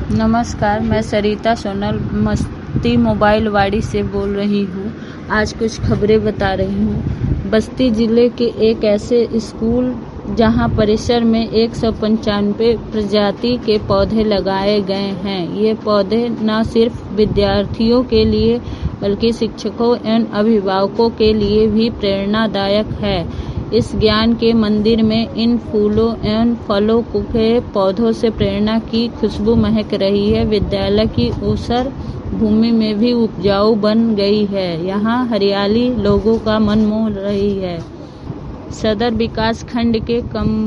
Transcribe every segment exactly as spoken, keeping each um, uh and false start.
नमस्कार, मैं सरिता सोनल मस्ती मोबाइल वाड़ी से बोल रही हूँ। आज कुछ खबरें बता रही हूँ। बस्ती जिले के एक ऐसे स्कूल जहाँ परिसर में एक सौ पंचानवे प्रजाति के पौधे लगाए गए हैं। ये पौधे न सिर्फ विद्यार्थियों के लिए बल्कि शिक्षकों एवं अभिभावकों के लिए भी प्रेरणादायक है। इस ज्ञान के मंदिर में इन फूलों एवं फलों के पौधों से प्रेरणा की खुशबू महक रही है। विद्यालय की ऊसर भूमि में भी उपजाऊ बन गई है। यहाँ हरियाली लोगों का मन मोह रही है। सदर विकास खंड के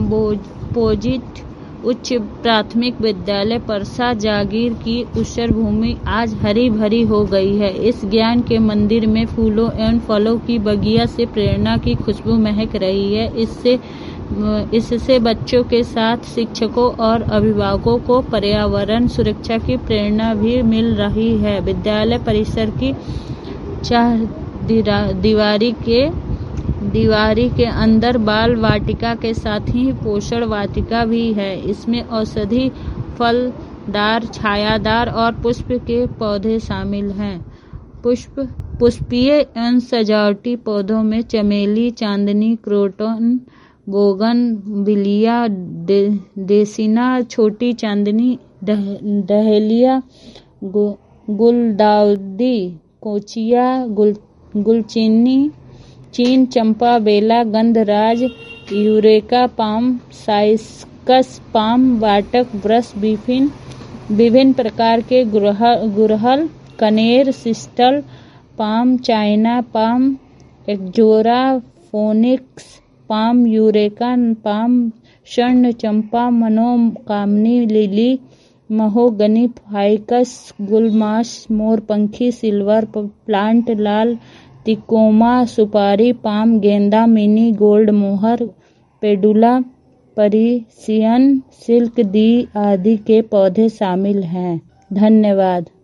कंपोजिट उच्च प्राथमिक विद्यालय परसा जागीर की ऊसर भूमि आज हरी भरी हो गई है। इस ज्ञान के मंदिर में फूलों एवं फलों की बगिया से प्रेरणा की खुशबू महक रही है। इससे इससे बच्चों के साथ शिक्षकों और अभिभावकों को पर्यावरण सुरक्षा की प्रेरणा भी मिल रही है। विद्यालय परिसर की चार दीवारी के दीवारी के अंदर बाल वाटिका के साथ ही पोषण वाटिका भी है। इसमें औषधि, फलदार, छायादार और पुष्प के पौधे शामिल हैं। पुष्प पुष्पीय एवं सजावटी पौधों में चमेली, चांदनी, क्रोटन, बोगन विलिया, दे, देसिना, छोटी चांदनी, डह, डहेलिया, गु, गुलदाउदी, कोचिया, गुल गुलचीनी, चीन चंपा, बेला, गंधराज, यूरेका पाम, साइकस पाम, वाटक, ब्रश, बिफिन विभिन्न प्रकार के गुड़हल, कनेर, सिस्टल palm, china palm, ixora, phoenix palm, eureka palm, स्वर्ण चंपा, मनोकामनी लिली, महोगनी, फाइकस, गुलमास, मोरपंखी, सिल्वर प्लांट, लाल तिकोमा, सुपारी पाम, गेंदा, मिनी गोल्ड मोहर, पेडुला, परिसियन, सिल्क दी आदि के पौधे शामिल हैं। धन्यवाद।